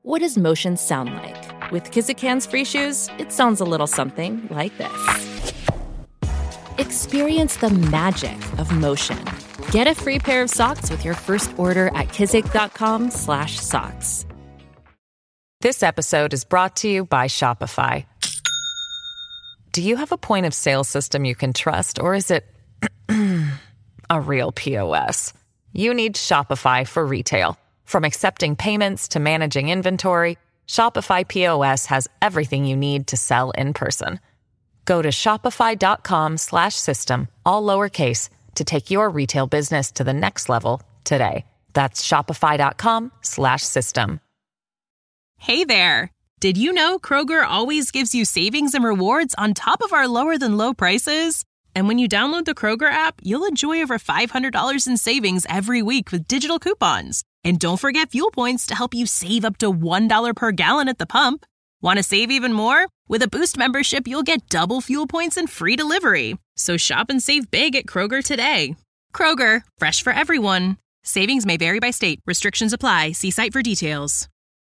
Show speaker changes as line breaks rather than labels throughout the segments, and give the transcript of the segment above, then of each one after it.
What does motion sound like? With Kizikans free shoes, it sounds a little something like this. Experience the magic of motion. Get a free pair of socks with your first order at kizik.com/socks.
This episode is brought to you by Shopify. Do you have a point of sale system you can trust, or is it a real POS? You need Shopify for retail. From accepting payments to managing inventory, Shopify POS has everything you need to sell in person. Go to shopify.com/system, all lowercase, to take your retail business to the next level today. That's shopify.com/system.
Hey there! Did you know Kroger always gives you savings and rewards on top of our lower than low prices? And when you download the Kroger app, you'll enjoy over $500 in savings every week with digital coupons. And don't forget fuel points to help you save up to $1 per gallon at the pump. Want to save even more? With a Boost membership, you'll get double fuel points and free delivery. So shop and save big at Kroger today. Kroger, fresh for everyone. Savings may vary by state. Restrictions apply. See site for details.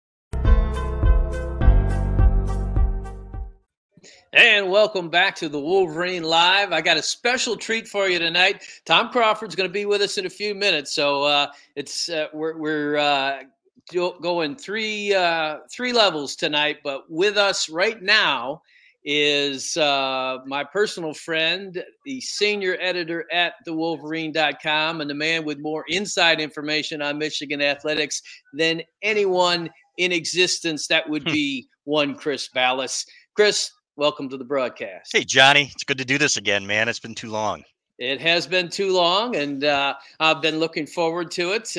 And welcome back to the Wolverine Live. I got a special treat for you tonight. Tom Crawford's going to be with us in a few minutes, so we're going three levels tonight. But with us right now is my personal friend, the senior editor at thewolverine.com, and the man with more inside information on Michigan athletics than anyone in existence. That would be one Chris Balas. Chris, welcome to the broadcast.
Hey, Johnny. It's good to do this again, man. It's been too long.
It has been too long, and I've been looking forward to it.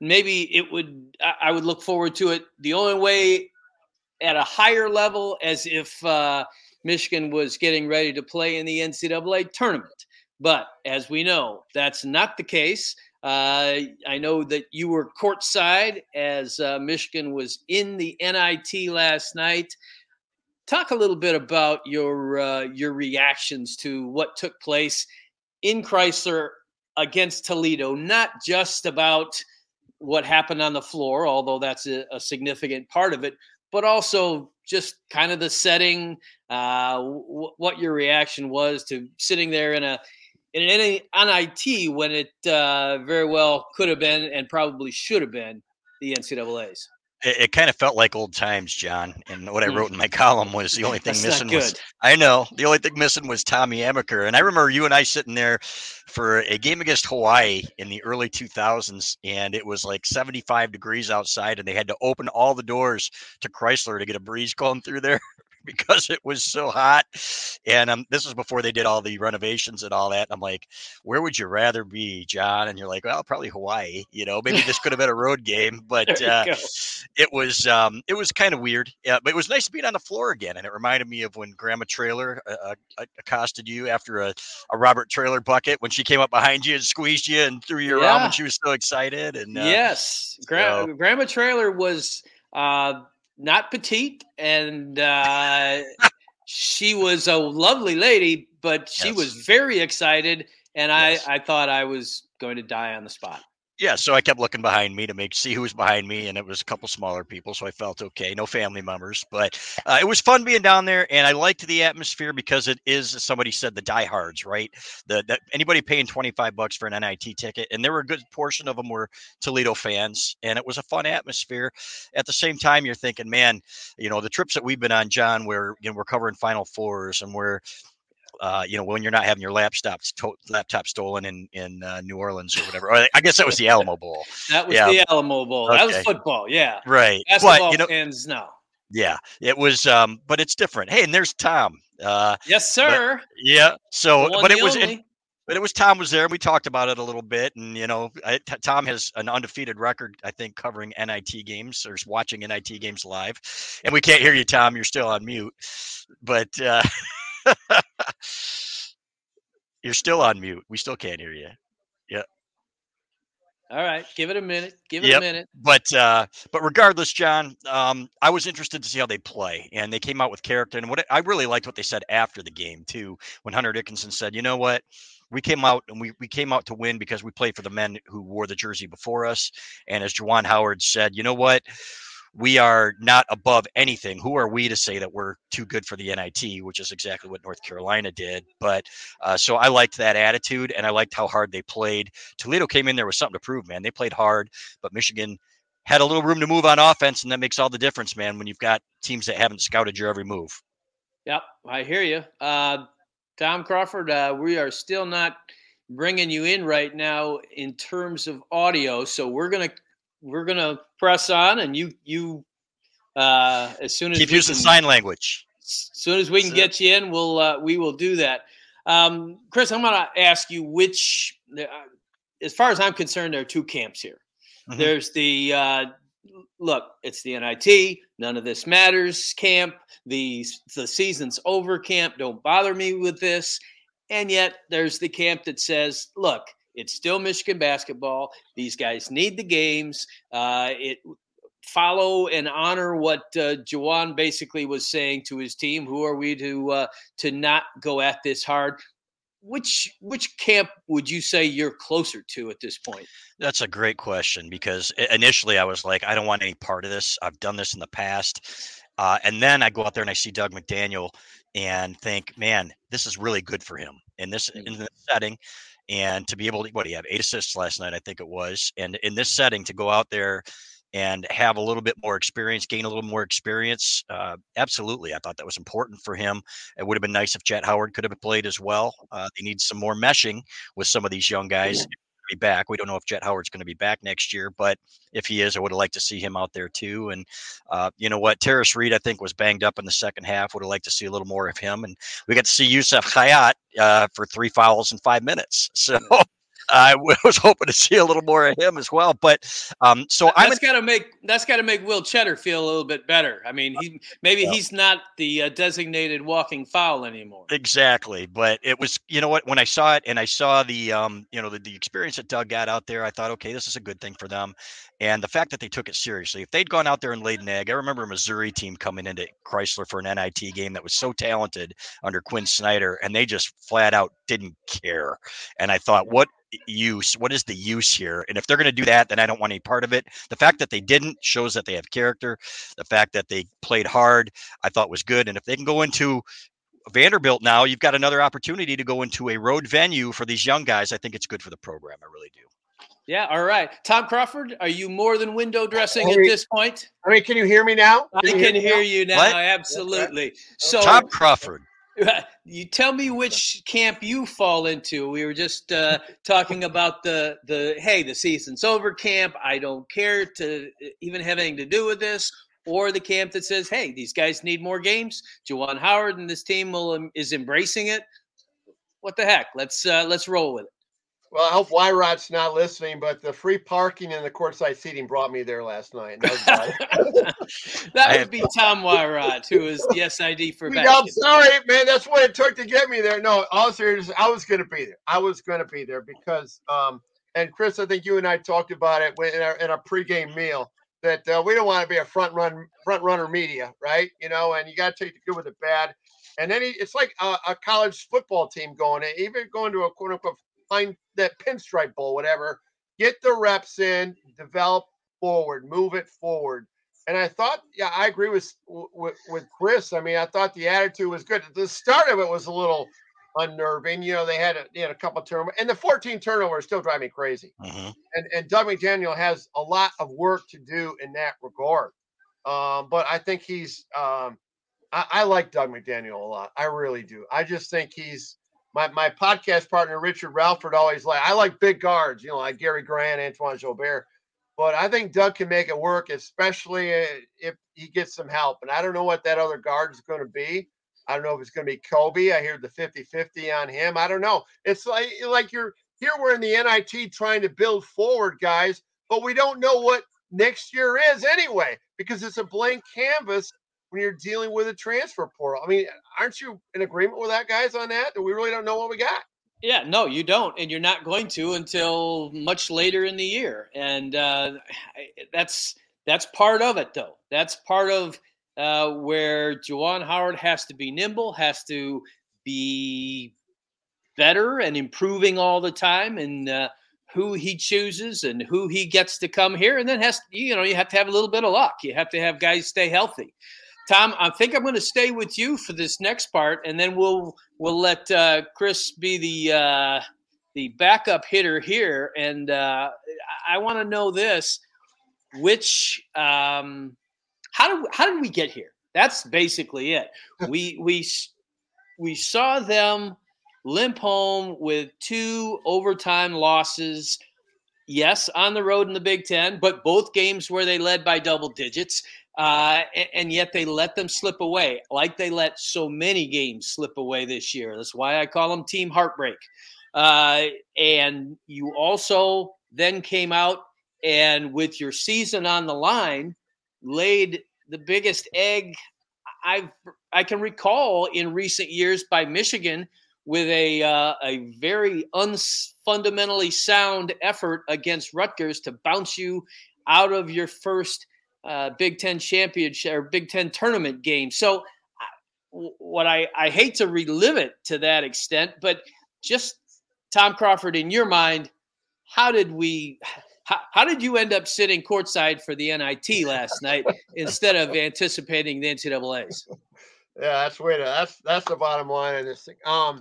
I would look forward to it the only way at a higher level, as if Michigan was getting ready to play in the NCAA tournament. But as we know, that's not the case. I know that you were courtside as Michigan was in the NIT last night. Talk a little bit about your reactions to what took place in Chrysler against Toledo, not just about what happened on the floor, although that's a significant part of it, but also just kind of the setting, what your reaction was to sitting there in an NIT when it very well could have been and probably should have been the NCAA's.
It kind of felt like old times, John. And what I wrote in my column was the only thing missing was, the only thing missing was Tommy Amaker. And I remember you and I sitting there for a game against Hawaii in the early 2000s, and it was like 75 degrees outside, and they had to open all the doors to Chrysler to get a breeze going through there because it was so hot. And this was before they did all the renovations and all that. I'm like, where would you rather be, John? And you're like, well, probably Hawaii. Maybe this could have been a road game, but it was kind of weird. Yeah, but it was nice being on the floor again. And it reminded me of when Grandma Traylor accosted you after a Robert Traylor bucket when she came up behind you and squeezed you and threw you around when she was so excited. And
yes, Grandma Traylor was not petite, and she was a lovely lady, but she was very excited, and I thought I was going to die on the spot.
Yeah, so I kept looking behind me to see who was behind me, and it was a couple smaller people, so I felt okay. No family members, but it was fun being down there, and I liked the atmosphere because it is, as somebody said, the diehards, right? Anybody paying $25 for an NIT ticket, and there were a good portion of them were Toledo fans, and it was a fun atmosphere. At the same time, you're thinking, man, the trips that we've been on, John, where we're covering Final Fours, and we're when you're not having your laptop stolen in New Orleans or whatever. Or I guess that was the Alamo Bowl.
That was the Alamo Bowl. Okay. That was football. Yeah.
Right.
Basketball fans, no.
Yeah, it was. But it's different. Hey, and there's Tom.
Yes, sir.
So, but it was. But it was Tom was there. We talked about it a little bit, and Tom has an undefeated record, I think, covering NIT games or watching NIT games live. And we can't hear you, Tom. You're still on mute, but. You're still on mute. We still can't hear you. Yeah.
All right. Give it a minute. A minute.
But regardless, John, I was interested to see how they play, and they came out with character. And I really liked what they said after the game too, when Hunter Dickinson said, "You know what? We came out and we came out to win because we played for the men who wore the jersey before us." And as Juwan Howard said, "You know what? we are not above anything. Who are we to say that we're too good for the NIT, which is exactly what North Carolina did. But so I liked that attitude, and I liked how hard they played. Toledo came in there with something to prove, man. They played hard, but Michigan had a little room to move on offense, and that makes all the difference, man, when you've got teams that haven't scouted your every move.
Yep, I hear you. Tom Crawford, we are still not bringing you in right now in terms of audio, so we're gonna press on, and you as soon as
keep using sign language.
As soon as we can get you in, we will do that. Chris, I'm going to ask you which, as far as I'm concerned, there are two camps here. Mm-hmm. There's the look, it's the NIT, none of this matters camp. The season's over camp. Don't bother me with this. And yet there's the camp that says, look, it's still Michigan basketball. These guys need the games. Follow and honor what Juwan basically was saying to his team. Who are we to not go at this hard? Which camp would you say you're closer to at this point?
That's a great question, because initially I was like, I don't want any part of this. I've done this in the past. And then I go out there and I see Dug McDaniel and think, man, this is really good for him in this setting. And to be able to, what do you have, 8 assists last night, I think it was. And in this setting, to go out there and have a little bit more experience, gain a little more experience. Absolutely. I thought that was important for him. It would have been nice if Jet Howard could have played as well. They need some more meshing with some of these young guys. Yeah. Be back. We don't know if Jet Howard's going to be back next year, but if he is, I would have liked to see him out there too. And you know what? Terrace Reed, I think, was banged up in the second half. Would have liked to see a little more of him. And we got to see Youssef Khayat for 3 fouls in 5 minutes. So I was hoping to see a little more of him as well, but so
that's got to make Will Cheddar feel a little bit better. I mean, he's not the designated walking foul anymore.
Exactly, but it was, you know what, when I saw it and I saw the the experience that Doug got out there, I thought, okay, this is a good thing for them, and the fact that they took it seriously. If they'd gone out there and laid an egg, I remember a Missouri team coming into Chrysler for an NIT game that was so talented under Quinn Snyder, and they just flat out didn't care. And I thought, what is the use here? And if they're going to do that, then I don't want any part of it. The fact that they didn't shows that they have character. The fact that they played hard, I thought was good. And if they can go into Vanderbilt now, you've got another opportunity to go into a road venue for these young guys. I think it's good for the program. I really do.
Yeah. All right. Tom Crawford, are you more than window dressing at this point?
I mean, can you hear me now?
I can hear you now. What? Absolutely. So
Tom Crawford,
you tell me which camp you fall into. We were just talking about the season's over camp. I don't care to even have anything to do with this, or the camp that says, hey, these guys need more games. Juwan Howard and this team is embracing it. What the heck? Let's roll with it.
Well, I hope Wyrod's not listening, but the free parking and the courtside seating brought me there last night.
That would be Tom Wyrod, who is the SID for basketball.
I'm sorry, man. That's what it took to get me there. No, all serious, I was going to be there. I was going to be there because, and Chris, I think you and I talked about it in our pregame meal, that we don't want to be a front runner media, right? You know, and you got to take the good with the bad. And then it's like a college football team even going to a quote unquote find that pinstripe bowl, whatever, get the reps in, develop forward, move it forward. And I thought, yeah, I agree with Chris. I mean, I thought the attitude was good. The start of it was a little unnerving. You know, they had a couple of turnovers, and the 14 turnovers still drive me crazy. Mm-hmm. And Dug McDaniel has a lot of work to do in that regard. But I think he's I like Dug McDaniel a lot. I really do. I just think he's my podcast partner, Richard Ralford, always I like big guards, you know, like Gary Grant, Antoine Joubert. But I think Doug can make it work, especially if he gets some help. And I don't know what that other guard is going to be. I don't know if it's going to be Kobe. I hear the 50-50 on him. I don't know. It's like we're in the NIT trying to build forward, guys, but we don't know what next year is anyway, because it's a blank canvas when you're dealing with a transfer portal. I mean, aren't you in agreement with that, guys, on that? That we really don't know what we got?
Yeah, no, you don't. And you're not going to until much later in the year. And that's part of it, though. That's part of where Juwan Howard has to be nimble, has to be better and improving all the time. And who he chooses and who he gets to come here, and then you have to have a little bit of luck. You have to have guys stay healthy. Tom, I think I'm going to stay with you for this next part, and then we'll let Chris be the backup hitter here. And I want to know this: how did we get here? That's basically it. We saw them limp home with 2 overtime losses. Yes, on the road in the Big Ten, but both games where they led by double digits. And yet they let them slip away, like they let so many games slip away this year. That's why I call them team heartbreak. And you also then came out and with your season on the line, laid the biggest egg I can recall in recent years by Michigan with a very fundamentally sound effort against Rutgers to bounce you out of your first Big Ten championship or Big Ten tournament game. So what I hate to relive it to that extent, but just Tom Crawford, in your mind, how did you end up sitting courtside for the NIT last night instead of anticipating the NCAAs?
Yeah, that's the bottom line of this thing.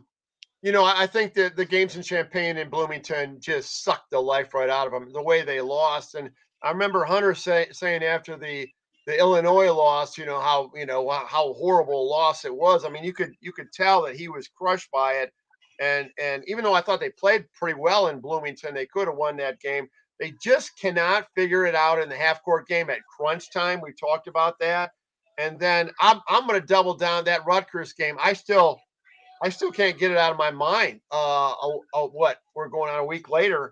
I think that the games in Champaign and Bloomington just sucked the life right out of them, the way they lost. And I remember Hunter saying after the Illinois loss, how horrible a loss it was. I mean, you could tell that he was crushed by it. And even though I thought they played pretty well in Bloomington, they could have won that game. They just cannot figure it out in the half-court game at crunch time. We talked about that. And then I'm going to double down that Rutgers game. I still can't get it out of my mind. What we're going on a week later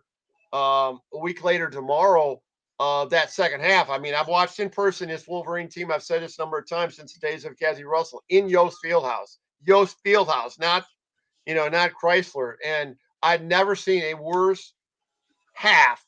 tomorrow. That second half. I mean, I've watched in person this Wolverine team. I've said this a number of times since the days of Cassie Russell in Yost Fieldhouse, not Chrysler. And I'd never seen a worse half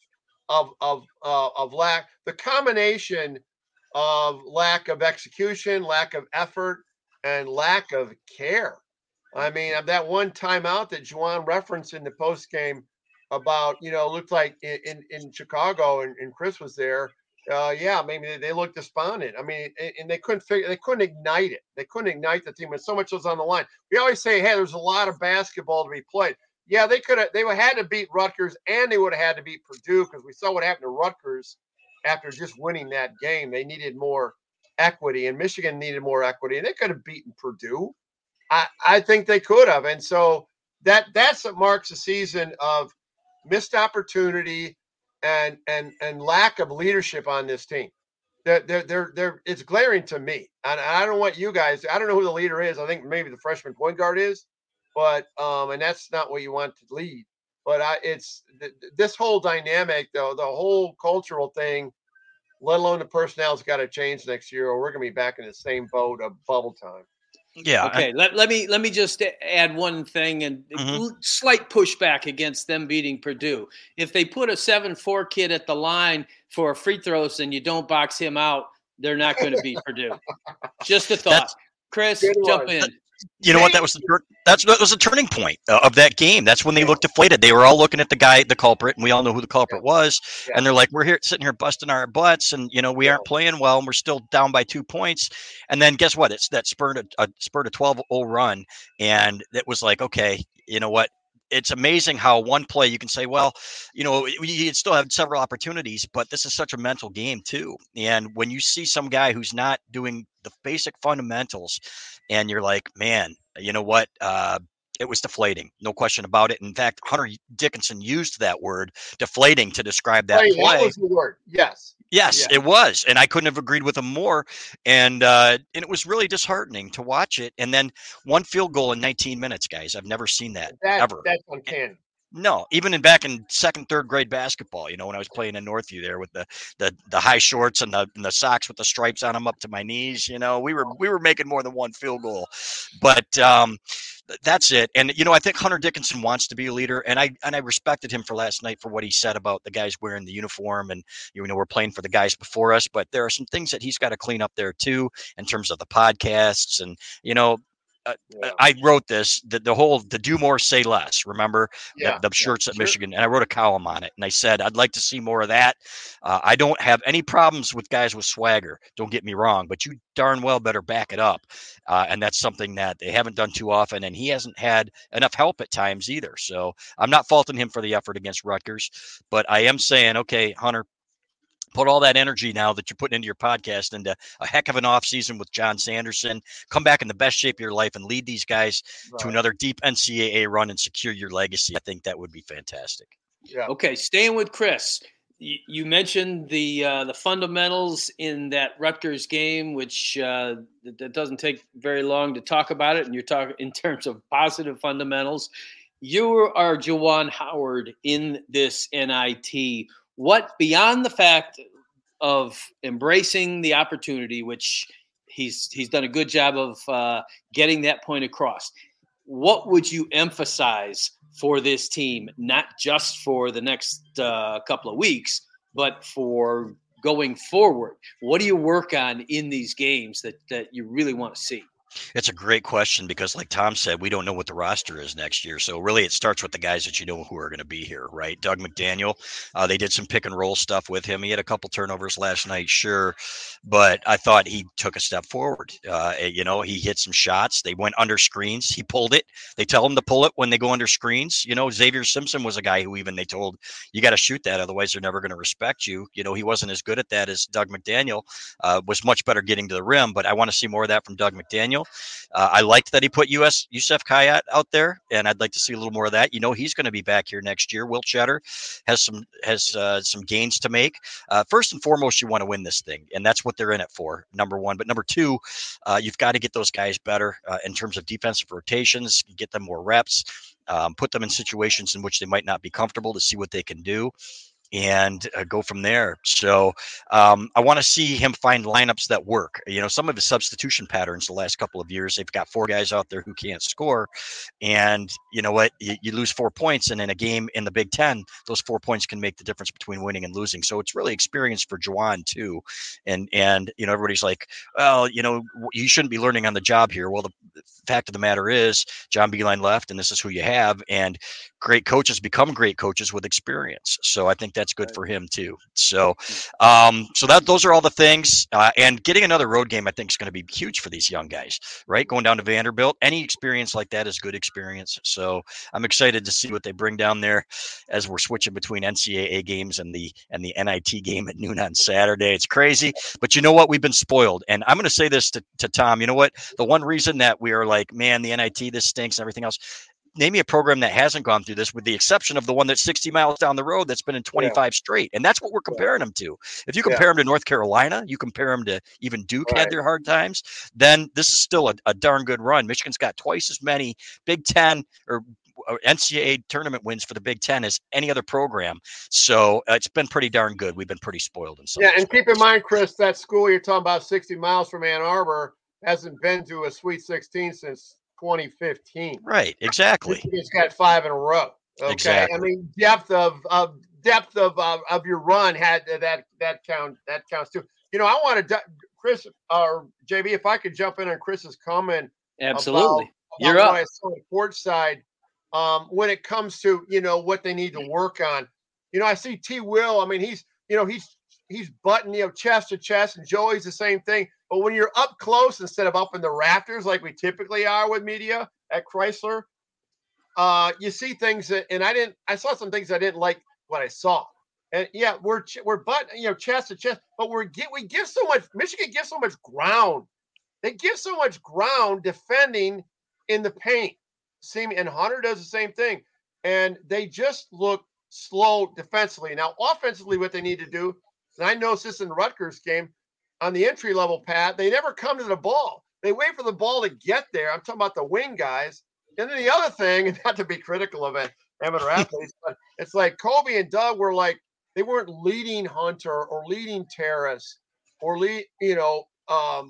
of lack. The combination of lack of execution, lack of effort, and lack of care. I mean, that one timeout that Juwan referenced in the post game about, looked like in Chicago and Chris was there. Maybe they looked despondent. I mean, and they couldn't ignite it. They couldn't ignite the team, and so much was on the line. We always say, hey, there's a lot of basketball to be played. Yeah, they had to beat Rutgers, and they would have had to beat Purdue, because we saw what happened to Rutgers after just winning that game. They needed more equity, and Michigan needed more equity, and they could have beaten Purdue. I think they could have. And so that's what marks a season of missed opportunity and lack of leadership on this team. It's glaring to me. And I don't want you guys, I don't know who the leader is. I think maybe the freshman point guard is, but and that's not what you want to lead. But it's this whole dynamic, though, the whole cultural thing, let alone the personnel's got to change next year, or we're going to be back in the same boat of bubble time.
Yeah.
Okay. Let me just add one thing and slight pushback against them beating Purdue. If they put a 7'4" kid at the line for free throws and you don't box him out, they're not going to beat Purdue. Just a thought. Chris, jump in.
You know what? That was the turning point of that game. That's when they looked deflated. They were all looking at the culprit, and we all know who the culprit was. Yeah. And they're like, we're sitting here busting our butts, and we aren't playing well, and we're still down by 2 points. And then guess what? It's that spurred a 12-0 run, and it was like, okay, you know what? It's amazing how one play you can say, well, you still have several opportunities, but this is such a mental game too. And when you see some guy who's not doing the basic fundamentals, and you're like, man, you know what? It was deflating, no question about it. In fact, Hunter Dickinson used that word, deflating, to describe that play.
That was the word.
Yes, it was. And I couldn't have agreed with him more. And it was really disheartening to watch it. And then one field goal in 19 minutes, guys. I've never seen that ever.
That's uncanny.
No, even back in second, third grade basketball, when I was playing in Northview there with the high shorts and the socks with the stripes on them up to my knees, we were making more than one field goal. But that's it. And I think Hunter Dickinson wants to be a leader, and I respected him for last night for what he said about the guys wearing the uniform, and we're playing for the guys before us, but there are some things that he's got to clean up there too in terms of the podcasts, and I wrote this, the do more, say less. Remember the shirts at
sure.
Michigan, and I wrote a column on it, and I said I'd like to see more of that. I don't have any problems with guys with swagger. Don't get me wrong, but you darn well better back it up, and that's something that they haven't done too often. And he hasn't had enough help at times either. So I'm not faulting him for the effort against Rutgers, but I am saying, okay, Hunter, put all that energy now that you're putting into your podcast into a heck of an offseason with John Sanderson. Come back in the best shape of your life and lead these guys to another deep NCAA run and secure your legacy. I think that would be fantastic.
Yeah. Okay, staying with Chris, you mentioned the fundamentals in that Rutgers game, which that doesn't take very long to talk about it, and you're talking in terms of positive fundamentals. You are Juwan Howard in this NIT. What, beyond the fact of embracing the opportunity, which he's done a good job of getting that point across, what would you emphasize for this team, not just for the next couple of weeks, but for going forward? What do you work on in these games that you really want to see?
It's a great question because, like Tom said, we don't know what the roster is next year. So really it starts with the guys that you know who are going to be here, right? Doug McDaniel, they did some pick and roll stuff with him. He had a couple turnovers last night, sure, but I thought he took a step forward. He hit some shots. They went under screens. He pulled it. They tell him to pull it when they go under screens. Xavier Simpson was a guy who even they told, you got to shoot that, otherwise they're never going to respect you. He wasn't as good at that as Doug McDaniel, was much better getting to the rim, but I want to see more of that from Doug McDaniel. I liked that he put Yusef Kayat out there, and I'd like to see a little more of that. He's going to be back here next year. Will Cheddar has some gains to make. First and foremost, you want to win this thing, and that's what they're in it for, number one. But number two, you've got to get those guys better in terms of defensive rotations, get them more reps, put them in situations in which they might not be comfortable to see what they can do, and go from there. So I want to see him find lineups that work. Some of his substitution patterns the last couple of years, they've got 4 guys out there who can't score. And you know what? You lose 4 points, and in a game in the Big Ten, those 4 points can make the difference between winning and losing. So it's really experience for Juwan too. And everybody's like, well, you shouldn't be learning on the job here. Well, the fact of the matter is John Beilein left, and this is who you have. And great coaches become great coaches with experience. So I think that's good for him too. So those are all the things. And getting another road game, I think, is going to be huge for these young guys, right? Going down to Vanderbilt, any experience like that is good experience. So I'm excited to see what they bring down there as we're switching between NCAA games and the NIT game at noon on Saturday. It's crazy, but you know what? We've been spoiled. And I'm going to say this to Tom. You know what? The one reason that we are like, man, the NIT, this stinks and everything else, name me a program that hasn't gone through this, with the exception of the one that's 60 miles down the road that's been in 25 straight. And that's what we're comparing them to. If you compare them to North Carolina, you compare them to even Duke had their hard times, then this is still a darn good run. Michigan's got twice as many Big Ten or NCAA tournament wins for the Big Ten as any other program. So it's been pretty darn good. We've been pretty spoiled in some
and keep in mind, Chris, that school you're talking about 60 miles from Ann Arbor hasn't been to a Sweet 16 since 2015.
Right, exactly.
It's got 5 in a row. Okay,
exactly.
I mean, depth of your run had that counts too. I want to, Chris or JB, if I could jump in on Chris's comment.
Absolutely,
about
you're up.
What I saw on court side, when it comes to what they need to work on. I see T. Will. I mean, he's butting chest to chest, and Joey's the same thing. But when you're up close instead of up in the rafters like we typically are with media at Chrysler, you see things that, and I saw some things I didn't like what I saw. And we're butting, chest to chest, but we give so much. Michigan gives so much ground. They give so much ground defending in the paint. And Hunter does the same thing, and they just look slow defensively. Now, offensively, what they need to do, and I noticed this in the Rutgers game, on the entry level pad, they never come to the ball. They wait for the ball to get there. I'm talking about the wing guys. And then the other thing, and not to be critical of amateur athletes, but it's like Kobe and Doug were like, they weren't leading Hunter or leading Terrace or all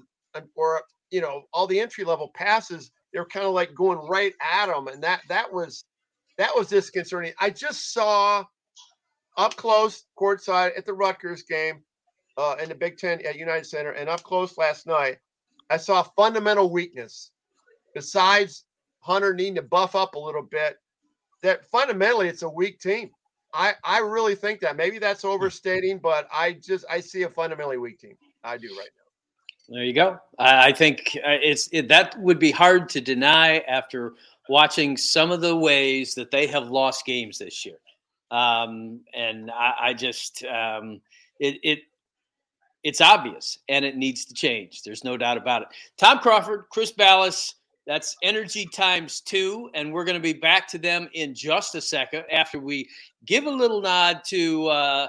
the entry level passes. They were kind of like going right at them, and that was disconcerting. I just saw up close courtside at the Rutgers game in the Big Ten at United Center, and up close last night, I saw fundamental weakness besides Hunter needing to buff up a little bit, that fundamentally it's a weak team. I really think that. Maybe that's overstating, but I see a fundamentally weak team. I do right now.
There you go. I think that would be hard to deny after watching some of the ways that they have lost games this year. And I just it's obvious and it needs to change. There's no doubt about it. Tom Crawford, Chris Balas, that's energy times 2. And we're going to be back to them in just a second after we give a little nod to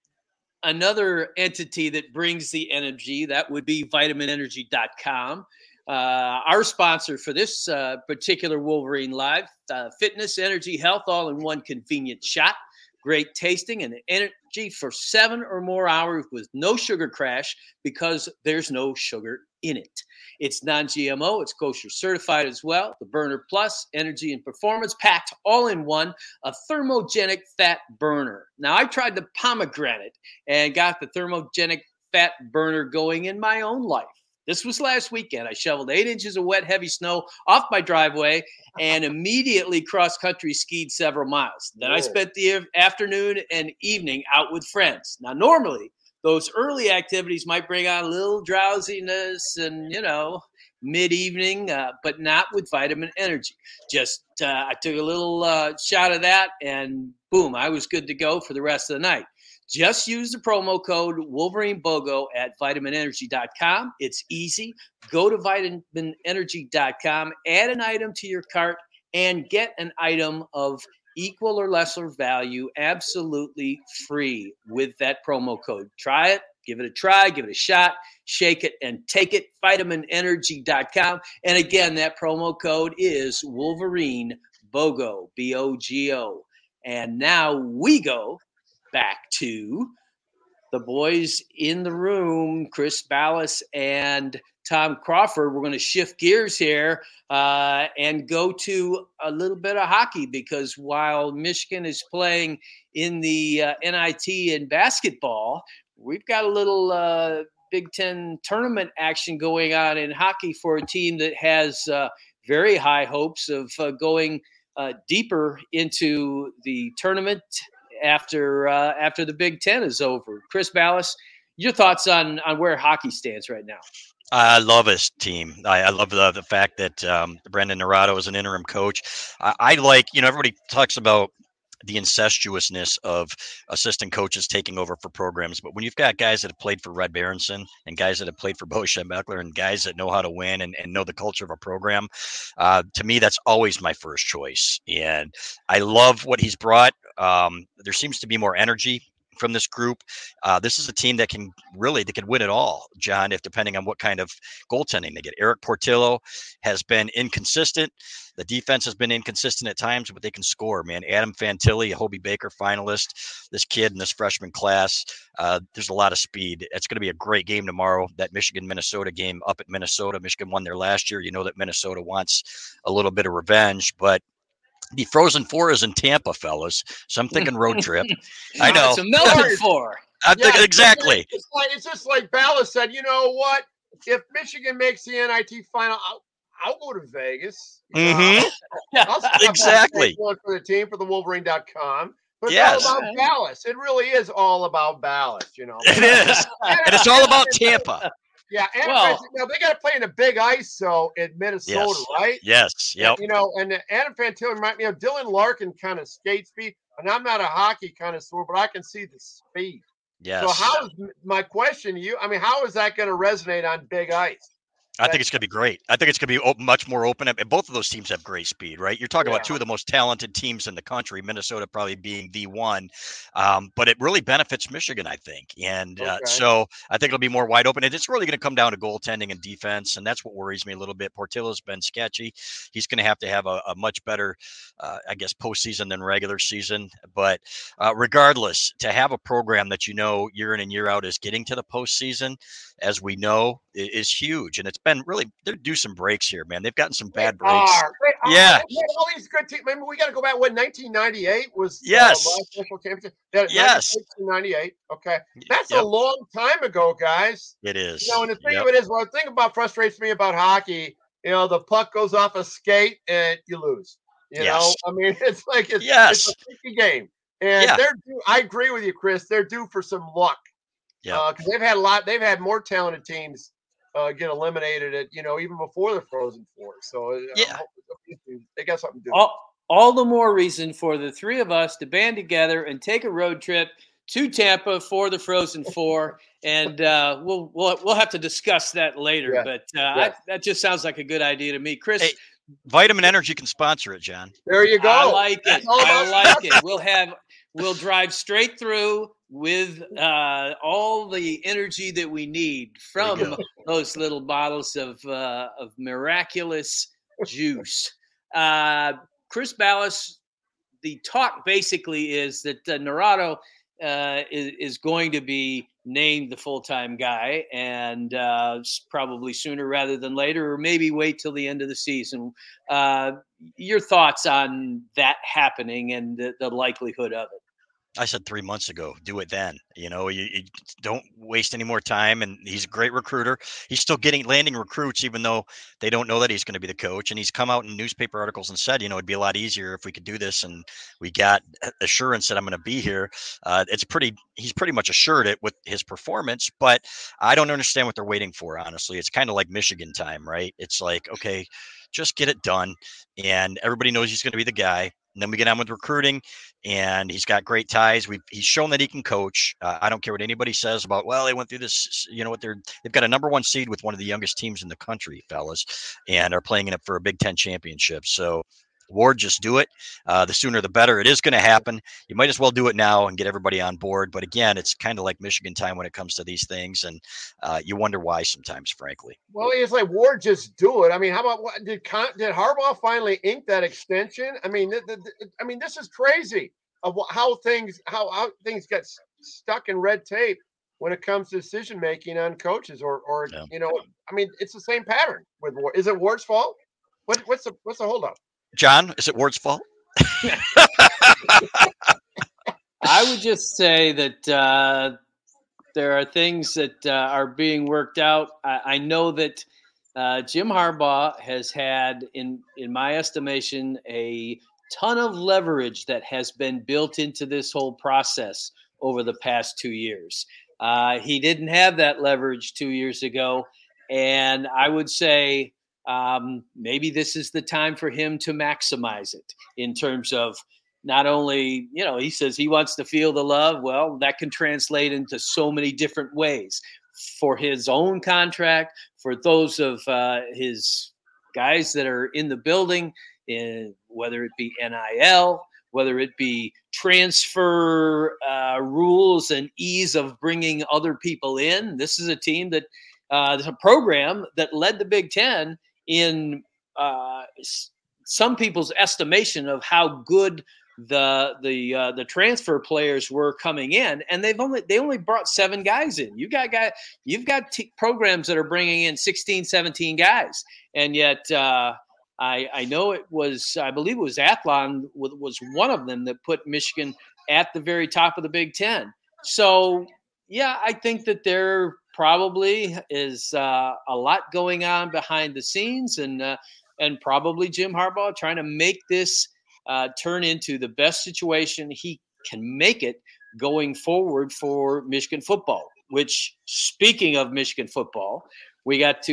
another entity that brings the energy. That would be vitaminenergy.com. Our sponsor for this particular Wolverine Live, fitness, energy, health, all in one convenient shot. Great tasting and energy for 7 or more hours with no sugar crash because there's no sugar in it. It's non-GMO. It's kosher certified as well. The Burner Plus, energy and performance packed all in one, a thermogenic fat burner. Now, I tried the pomegranate and got the thermogenic fat burner going in my own life. This was last weekend. I shoveled 8 inches of wet, heavy snow off my driveway and immediately cross-country skied several miles. Then I spent the afternoon and evening out with friends. Now, normally, those early activities might bring on a little drowsiness and, mid-evening, but not with Vitamin Energy. Just I took a little shot of that, and boom, I was good to go for the rest of the night. Just use the promo code Wolverine BOGO at vitaminenergy.com. It's easy. Go to vitaminenergy.com, add an item to your cart, and get an item of equal or lesser value absolutely free with that promo code. Try it. Give it a try. Give it a shot. Shake it and take it. vitaminenergy.com. And again, that promo code is Wolverine BOGO, BOGO. And now we go back to the boys in the room, Chris Balas and Tom Crawford. We're going to shift gears here and go to a little bit of hockey because while Michigan is playing in the NIT in basketball, we've got a little Big Ten tournament action going on in hockey for a team that has very high hopes of going deeper into the tournament after the Big Ten is over. Chris Balas, your thoughts on where hockey stands right now?
I love his team. I love the fact that Brendan Naurato is an interim coach. I like, everybody talks about the incestuousness of assistant coaches taking over for programs. But when you've got guys that have played for Red Berenson and guys that have played for Bo Schembechler and guys that know how to win and know the culture of a program, to me, that's always my first choice. And I love what he's brought. There seems to be more energy from this group. This is a team that can win it all, John, if depending on what kind of goaltending they get. Eric Portillo has been inconsistent. The defense has been inconsistent at times, but they can score, man. Adam Fantilli, a Hobey Baker finalist, this kid in this freshman class, there's a lot of speed. It's going to be a great game tomorrow, that Michigan-Minnesota game up at Minnesota. Michigan won there last year. You know that Minnesota wants a little bit of revenge, but the Frozen Four is in Tampa, fellas. So I'm thinking road trip. I know.
It's a Melbourne Four.
I'm thinking exactly.
It's just like Balas said, you know what? If Michigan makes the NIT final, I'll go to Vegas.
Exactly.
For the team, for the Wolverine.com. But
yes.
It's all about Balas. It really is all about Balas,
It is. And it's all about Tampa.
Yeah, and they got to play in the Big Ice, so in Minnesota, right?
Yes, yep.
And Adam Fantilli reminds me of Dylan Larkin kind of skate speed, and I'm not a hockey connoisseur, but I can see the speed.
Yes.
So my question to you, how is that going to resonate on Big Ice?
I think it's going to be great. I think it's going to be much more open. And both of those teams have great speed, right? You're talking about two of the most talented teams in the country, Minnesota probably being the one. But it really benefits Michigan, I think. And so I think it'll be more wide open. And it's really going to come down to goaltending and defense. And that's what worries me a little bit. Portillo's been sketchy. He's going to have a much better, postseason than regular season. But regardless, to have a program that year in and year out is getting to the postseason, as we know, is huge. And it's been really, they're due some breaks here, man. They've gotten some bad breaks.
Yeah. All these good teams. Remember, we got to go back. 1998 was
the last
national championship?
Yes.
1998. Okay. That's a long time ago, guys.
It is.
And the thing of it is, the thing about frustrates me about hockey the puck goes off a skate and you lose.
Yes.
I mean, it's like it's a tricky game. And they're due, I agree with you, Chris. They're due for some luck.
Yeah.
Because they've had more talented teams get eliminated at, even before the Frozen Four. So they got something to do.
All the more reason for the three of us to band together and take a road trip to Tampa for the Frozen Four, and we'll have to discuss that later. Yeah. But that just sounds like a good idea to me, Chris.
Hey, Vitamin Energy can sponsor it, John.
There you go.
I like it. We'll drive straight through with all the energy that we need from those little bottles of miraculous juice. Chris Balas, the talk basically is that Naurato is going to be named the full-time guy, and probably sooner rather than later, or maybe wait till the end of the season. Your thoughts on that happening and the likelihood of it?
I said 3 months ago, do it then. You don't waste any more time. And he's a great recruiter. He's still landing recruits, even though they don't know that he's going to be the coach. And he's come out in newspaper articles and said, it'd be a lot easier if we could do this. And we got assurance that I'm going to be here. He's pretty much assured it with his performance, but I don't understand what they're waiting for. Honestly, it's kind of like Michigan time, right? It's like, okay, just get it done. And everybody knows he's going to be the guy. And then we get on with recruiting, and he's got great ties. He's shown that he can coach. I don't care what anybody says about, they went through this, they've got a number 1 seed with one of the youngest teams in the country, fellas, and are playing in it for a Big Ten championship. So Ward, just do it. The sooner the better. It is going to happen. You might as well do it now and get everybody on board. But again, it's kind of like Michigan time when it comes to these things, and you wonder why sometimes, frankly.
Well, it's like, Ward, just do it. I mean, how about did Harbaugh finally ink that extension? I mean, this is crazy of how things get stuck in red tape when it comes to decision making on coaches, or I mean, it's the same pattern with Ward. Is it Ward's fault? What's the holdup?
John, is it Ward's fault?
I would just say that there are things that are being worked out. I know that Jim Harbaugh has had, in my estimation, a ton of leverage that has been built into this whole process over the past 2 years. He didn't have that leverage 2 years ago, and I would say maybe this is the time for him to maximize it in terms of not only, he says he wants to feel the love. Well, that can translate into so many different ways for his own contract, for those of his guys that are in the building, whether it be NIL, whether it be transfer rules and ease of bringing other people in. This is a team that there's a program that led the Big Ten in some people's estimation of how good the transfer players were coming in, and they only brought 7 guys in. You've got programs that are bringing in 16, 17 guys, and yet I know I believe it was Athlon was one of them that put Michigan at the very top of the Big Ten. So yeah, I think that there probably is a lot going on behind the scenes, and probably Jim Harbaugh trying to make this turn into the best situation he can make it going forward for Michigan football. Which, speaking of Michigan football, we got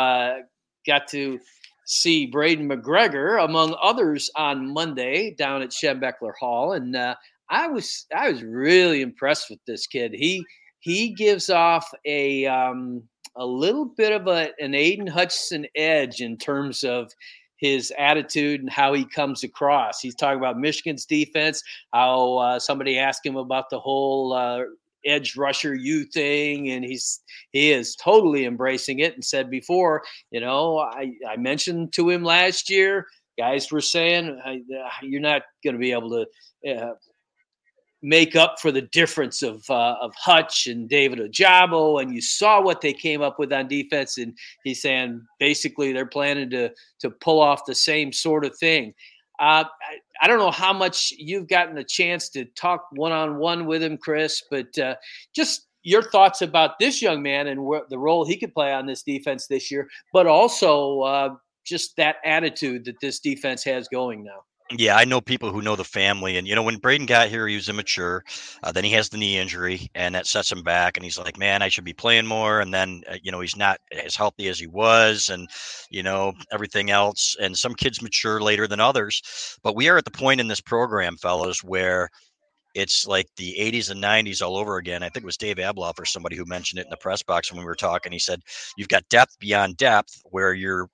to see Braden McGregor, among others, on Monday down at Schembechler Hall, and I was really impressed with this kid. He gives off a little bit of an Aiden Hutchinson edge in terms of his attitude and how he comes across. He's talking about Michigan's defense, how somebody asked him about the whole edge rusher you thing, and he is totally embracing it, and said before, I mentioned to him last year, guys were saying, you're not going to be able to make up for the difference of Hutch and David Ojabo, and you saw what they came up with on defense, and he's saying basically they're planning to pull off the same sort of thing. I don't know how much you've gotten a chance to talk one-on-one with him, Chris, but just your thoughts about this young man and the role he could play on this defense this year, but also just that attitude that this defense has going now.
Yeah, I know people who know the family, and when Braden got here, he was immature. Then he has the knee injury, and that sets him back. And he's like, "Man, I should be playing more." And then he's not as healthy as he was, and everything else. And some kids mature later than others, but we are at the point in this program, fellas, where it's like the 80s and 90s all over again. I think it was Dave Abloff or somebody who mentioned it in the press box when we were talking. He said, you've got depth beyond depth, where your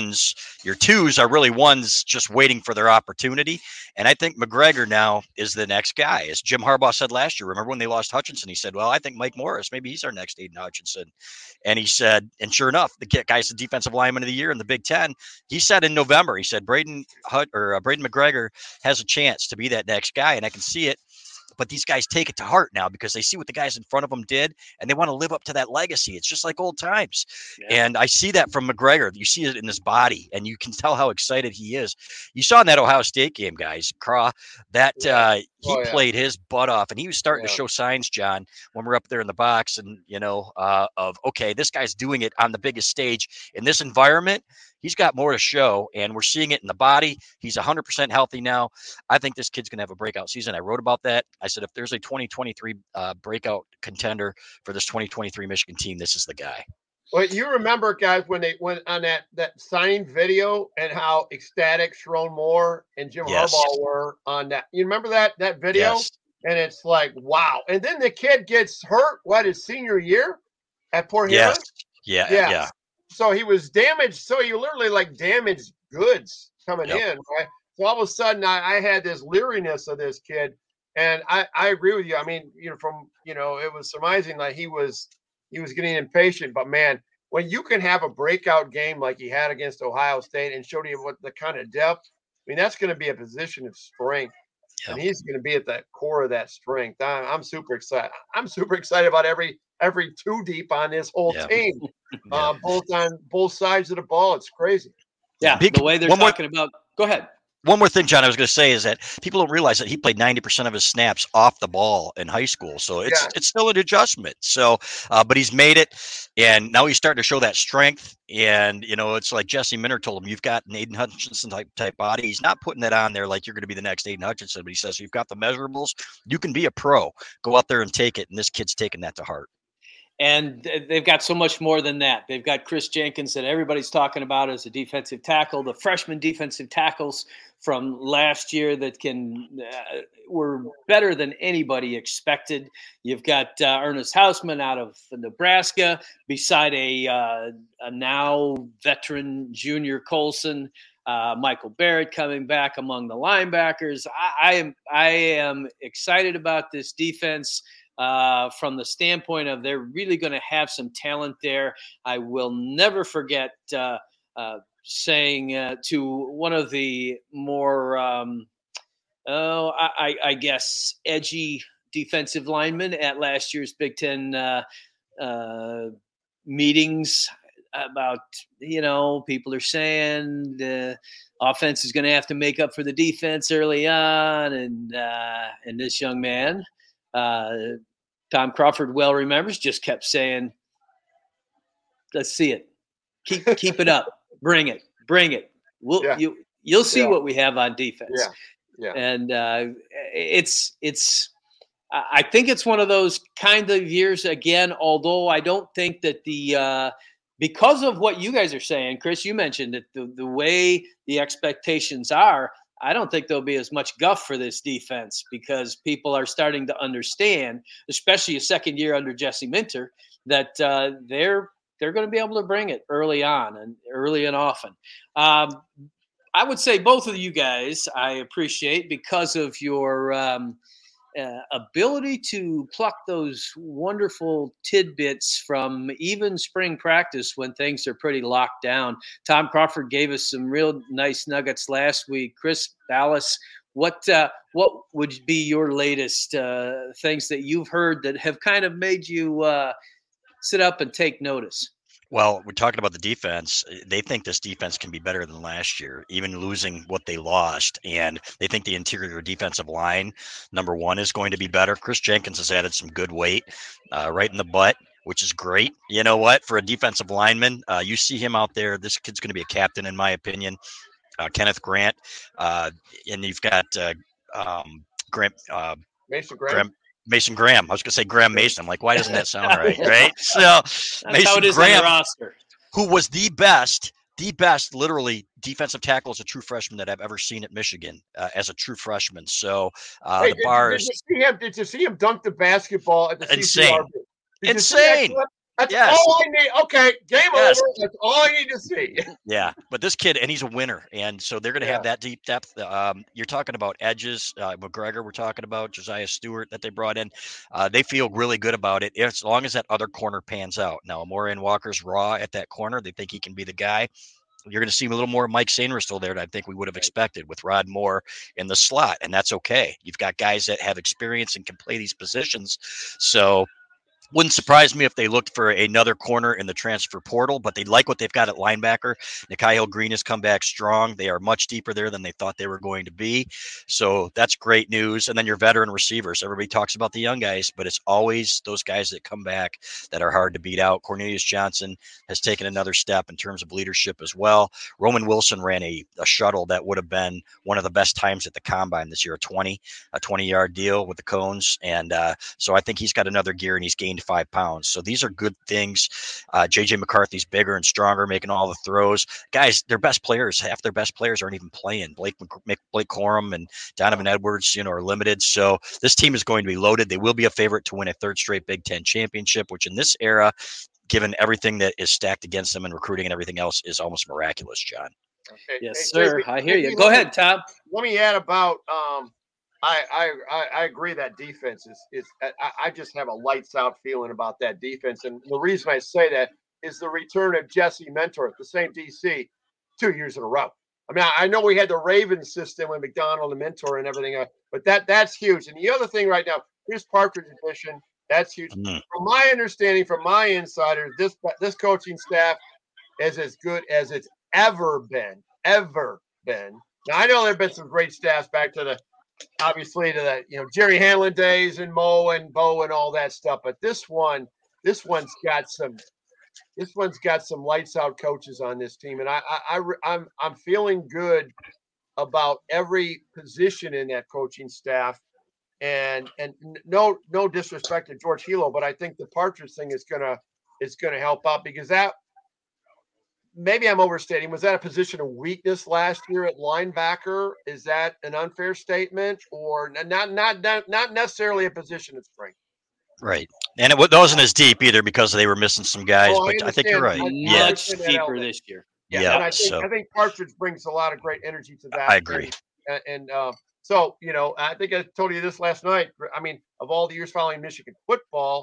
twos are really ones just waiting for their opportunity. And I think McGregor now is the next guy. As Jim Harbaugh said last year, remember when they lost Hutchinson? He said, well, I think Mike Morris, maybe he's our next Aiden Hutchinson. And he said, and sure enough, the guy's the defensive lineman of the year in the Big Ten. He said in November, he said, Braden McGregor has a chance to be that next guy. And I can see it. But these guys take it to heart now because they see what the guys in front of them did, and they want to live up to that legacy. It's just like old times. Yeah. And I see that from McGregor. You see it in his body, and you can tell how excited he is. You saw in that Ohio State game, guys, Craw, that he played his butt off, and he was starting to show signs, John, when we're up there in the box and, of, okay, this guy's doing it on the biggest stage in this environment. He's got more to show, and we're seeing it in the body. He's 100% healthy now. I think this kid's going to have a breakout season. I wrote about that. I said, if there's a 2023 breakout contender for this 2023 Michigan team, this is the guy.
Well, you remember, guys, when they went on that signed video and how ecstatic Sharon Moore and Jim Harbaugh were on that. You remember that video?
Yes.
And it's like, wow. And then the kid gets hurt, his senior year at Port Huron?
Yes. Yeah.
So he was damaged. So he literally like damaged goods coming in, right? So all of a sudden I had this leeriness of this kid. And I agree with you. I mean, it was surmising like he was getting impatient, but man, when you can have a breakout game like he had against Ohio State and showed you what the kind of depth, I mean, that's going to be a position of strength. Yep. And he's going to be at that core of that strength. I'm super excited. I'm super excited about every two deep on this whole team, both on both sides of the ball. It's crazy.
Yeah, the way they're talking about. Go ahead.
One more thing, John, I was going to say is that people don't realize that he played 90% of his snaps off the ball in high school. So it's still an adjustment. So, but he's made it, and now he's starting to show that strength. And, it's like Jesse Minter told him, you've got an Aiden Hutchinson type body. He's not putting that on there like you're going to be the next Aiden Hutchinson, but he says, you've got the measurables. You can be a pro. Go out there and take it. And this kid's taking that to heart.
And they've got so much more than that. They've got Chris Jenkins that everybody's talking about as a defensive tackle, the freshman defensive tackles from last year that were better than anybody expected. You've got Ernest Hausman out of Nebraska beside a now veteran junior Colson. Michael Barrett coming back among the linebackers. I am excited about this defense. From the standpoint of they're really going to have some talent there. I will never forget saying to one of the more, I guess, edgy defensive linemen at last year's Big Ten meetings about, people are saying the offense is going to have to make up for the defense early on. And this young man, Tom Crawford well remembers, just kept saying, let's see it. Keep it up. Bring it. You'll see what we have on defense.
Yeah.
And I think it's one of those kind of years again, although I don't think that because of what you guys are saying, Chris, you mentioned that the way the expectations are, I don't think there'll be as much guff for this defense because people are starting to understand, especially a second year under Jesse Minter, that they're going to be able to bring it early on and early and often. I would say both of you guys I appreciate because of your ability to pluck those wonderful tidbits from even spring practice when things are pretty locked down. Tom Crawford gave us some real nice nuggets last week. Chris Balas, what would be your latest things that you've heard that have kind of made you sit up and take notice?
Well, we're talking about the defense. They think this defense can be better than last year, even losing what they lost. And they think the interior defensive line, number one, is going to be better. Chris Jenkins has added some good weight right in the butt. which is great. You know what? For a defensive lineman, you see him out there. This kid's going to be a captain, in my opinion. Kenneth Grant, and you've got Graham. Mason Graham. I was going to say Graham Mason. I'm like, why doesn't that sound right? Right? So
that's
Mason
how it is
Graham,
on the roster.
who was the best, literally defensive tackle as a true freshman that I've ever seen at Michigan as a true freshman. So the bars.
Did you see him dunk the basketball at the
insane?
CCRB?
Insane.
That's all I need. Okay, game over. That's all I need to see.
Yeah, but this kid, and he's a winner, and so they're going to have that deep depth. You're talking about edges, McGregor. We're talking about Josiah Stewart that they brought in. They feel really good about it as long as that other corner pans out. Now, Amorian Walker's raw at that corner. They think he can be the guy. You're going to see a little more Mike Sainristil there than I think we would have expected with Rod Moore in the slot, and that's okay. You've got guys that have experience and can play these positions, so. Wouldn't surprise me if they looked for another corner in the transfer portal, but they like what they've got at linebacker. Nikhil Green has come back strong. They are much deeper there than they thought they were going to be. So that's great news. And then your veteran receivers. Everybody talks about the young guys, but it's always those guys that come back that are hard to beat out. Cornelius Johnson has taken another step in terms of leadership as well. Roman Wilson ran a shuttle that would have been one of the best times at the combine this year, a 20-yard deal with the cones. And so I think he's got another gear, and he's gained 5 pounds. So these are good things. JJ McCarthy's bigger and stronger, making all the throws. Guys, their best players, half their best players aren't even playing. Blake Corum and Donovan Edwards, are limited. So this team is going to be loaded. They will be a favorite to win a third straight Big Ten championship, which in this era, given everything that is stacked against them and recruiting and everything else, is almost miraculous, John.
Okay. Yes, sir. I hear you. Go ahead, Tom.
Let me add about I agree that defense is I just have a lights out feeling about that defense. And the reason I say that is the return of Jesse Mentor, the same DC, 2 years in a row. I mean, I know we had the Ravens system with McDonald and Mentor and everything, but that's huge. And the other thing right now, Chris Partridge addition, that's huge. Mm-hmm. From my understanding, from my insiders, this coaching staff is as good as it's ever been. Now, I know there have been some great staffs back to the Jerry Hanlon days and Mo and Bo and all that stuff. But this one's got some lights out coaches on this team, and I'm feeling good about every position in that coaching staff. And no disrespect to George Hilo, but I think the Partridge thing is gonna help out, because that, maybe I'm overstating, was that a position of weakness last year at linebacker? Is that an unfair statement, or not necessarily a position of strength?
Right. And it wasn't as deep either because they were missing some guys, but I think you're right.
Much deeper this year.
Yeah. And I think Partridge brings a lot of great energy to that.
I agree.
So, I think I told you this last night. I mean, of all the years following Michigan football,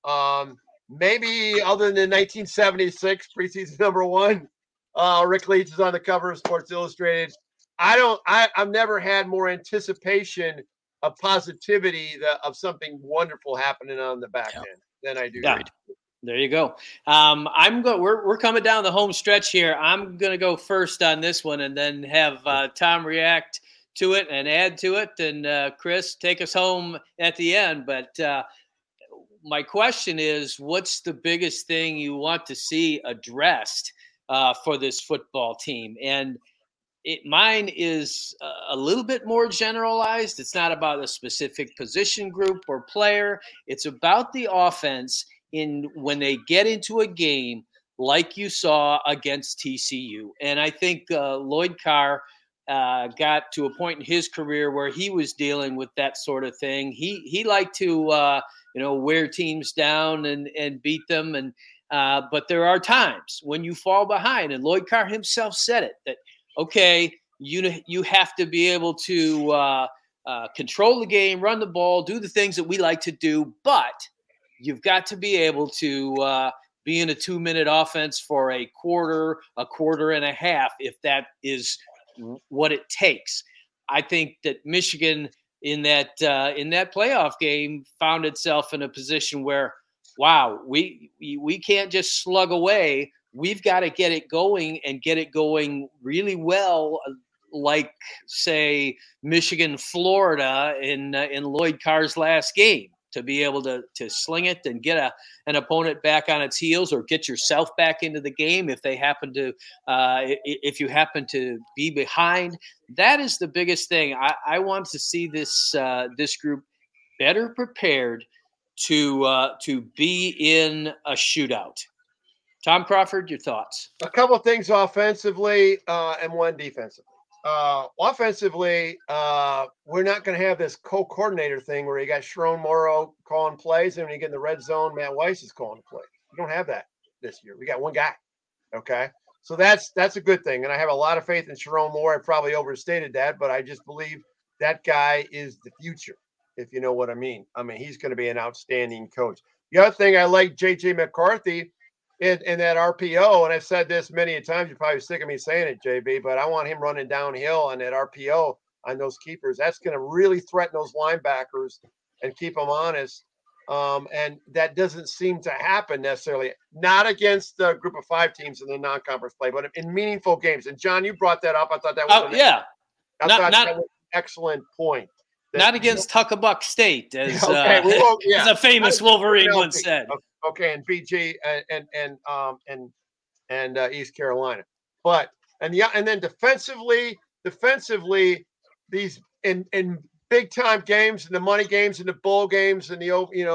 maybe other than 1976 preseason #1, Rick Leach is on the cover of Sports Illustrated. I've never had more anticipation of positivity of something wonderful happening on the back end than I do.
Yeah. There you go. We're coming down the home stretch here. I'm going to go first on this one, and then have Tom react to it and add to it, and Chris take us home at the end. But my question is, what's the biggest thing you want to see addressed for this football team? And mine is a little bit more generalized. It's not about a specific position group or player. It's about the offense when they get into a game like you saw against TCU. And I think Lloyd Carr got to a point in his career where he was dealing with that sort of thing. He liked to wear teams down and beat them. And but there are times when you fall behind, and Lloyd Carr himself said it, that, okay, you have to be able to control the game, run the ball, do the things that we like to do, but you've got to be able to be in a 2-minute offense for a quarter and a half, if that is what it takes. I think that Michigan in that playoff game found itself in a position where, wow, we can't just slug away. We've got to get it going, and get it going really well, like, say, Michigan, Florida in Lloyd Carr's last game, to be able to sling it and get an opponent back on its heels, or get yourself back into the game if they happen to if you happen to be behind. That is the biggest thing. I want to see this group better prepared to be in a shootout. Tom Crawford, your thoughts?
A couple of things offensively and one defensively. Offensively, we're not going to have this co-coordinator thing where you got Sharon Morrow calling plays, and when you get in the red zone, Matt Weiss is calling the play. We don't have that this year. We got one guy. Okay, so that's a good thing, and I have a lot of faith in Sharon Morrow. I probably overstated that, but I just believe that guy is the future, if you know what I mean. I mean, he's going to be an outstanding coach. The other thing, I like J.J. McCarthy in that RPO, and I've said this many times. You're probably sick of me saying it, JB, but I want him running downhill on that RPO on those keepers. That's going to really threaten those linebackers and keep them honest. And that doesn't seem to happen necessarily, not against the group of 5 teams in the non-conference play, but in meaningful games. And John, you brought that up. I thought that was that was an excellent point.
Not against Huckabuck State, as a famous Wolverine once said.
Okay, and BG and East Carolina, but and then defensively, these in big time games and the money games and the bowl games and the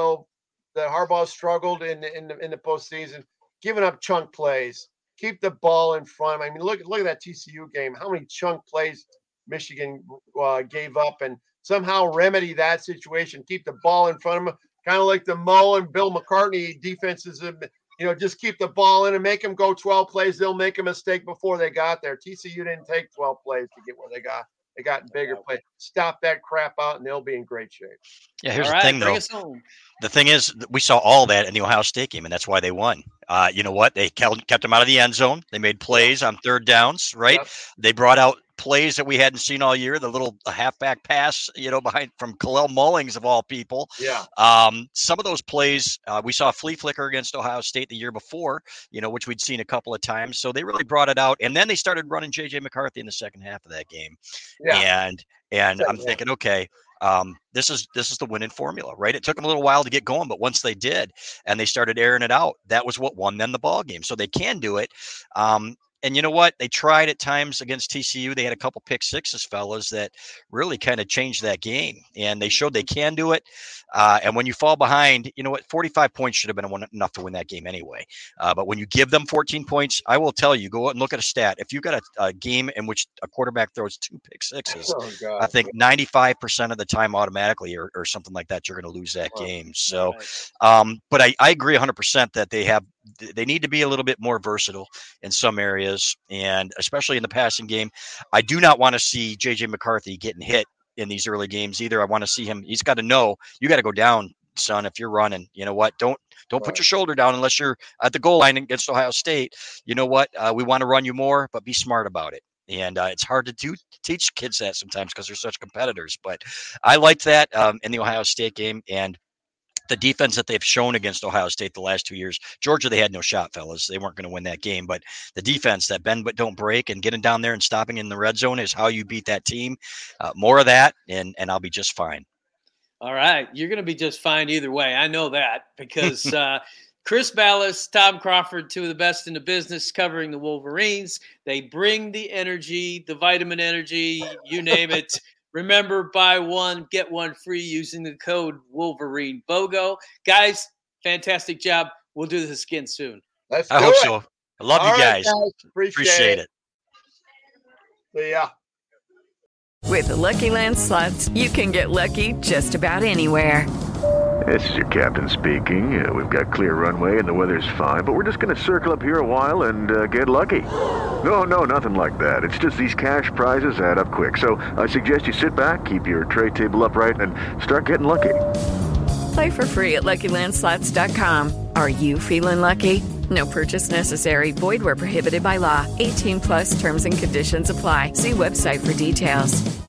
Harbaugh struggled in the postseason, giving up chunk plays. Keep the ball in front. I mean, look at that TCU game. How many chunk plays Michigan gave up, and somehow remedy that situation. Keep the ball in front of them. Kind of like the Mo and Bill McCartney defenses, just keep the ball in and make them go 12 plays. They'll make a mistake before they got there. TCU didn't take 12 plays to get where they got. They got bigger plays. Stop that crap out, and they'll be in great shape.
Yeah, here's the thing, though. The thing is, we saw all that in the Ohio State game, and that's why they won. You know what? They kept them out of the end zone. They made plays on third downs, right? Yep. They brought out plays that we hadn't seen all year. The little halfback pass, behind from Kalel Mullings of all people.
Yeah.
Some of those plays, we saw a flea flicker against Ohio State the year before, which we'd seen a couple of times. So they really brought it out. And then they started running J.J. McCarthy in the second half of that game. Yeah. And I'm thinking, okay, this is the winning formula, right? It took them a little while to get going, but once they did and they started airing it out, that was what won them the ball game. So they can do it. And you know what? They tried at times against TCU. They had a couple pick sixes, fellas, that really kind of changed that game. And they showed they can do it. And when you fall behind, 45 points should have been enough to win that game anyway. But when you give them 14 points, I will tell you, go out and look at a stat. If you've got a game in which a quarterback throws 2 pick sixes, I think 95% of the time automatically or something like that, you're going to lose that game. So, but I agree 100% that they need to be a little bit more versatile in some areas, and especially in the passing game. I do not want to see J.J. McCarthy getting hit in these early games either. I want to see him. He's got to know you got to go down, son. If you're running, you know what? Don't put your shoulder down unless you're at the goal line against Ohio State. You know what? We want to run you more, but be smart about it. And it's hard to teach kids that sometimes because they're such competitors. But I liked that in the Ohio State game, and the defense that they've shown against Ohio State the last 2 years. Georgia, they had no shot, fellas. They weren't going to win that game. But the defense that bend but don't break and getting down there and stopping in the red zone is how you beat that team. More of that, and I'll be just fine.
All right. You're going to be just fine either way. I know that because Chris Balas, Tom Crawford, two of the best in the business covering the Wolverines. They bring the energy, the vitamin energy, you name it. Remember, buy one, get one free using the code Wolverine BOGO. Guys, fantastic job. We'll do this again soon.
I
hope so. I love you guys. Appreciate it.
Yeah.
With the Lucky Land Slots, you can get lucky just about anywhere.
This is your captain speaking. We've got clear runway and the weather's fine, but we're just going to circle up here a while and get lucky. No, nothing like that. It's just these cash prizes add up quick. So I suggest you sit back, keep your tray table upright, and start getting lucky.
Play for free at LuckyLandSlots.com. Are you feeling lucky? No purchase necessary. Void where prohibited by law. 18+ terms and conditions apply. See website for details.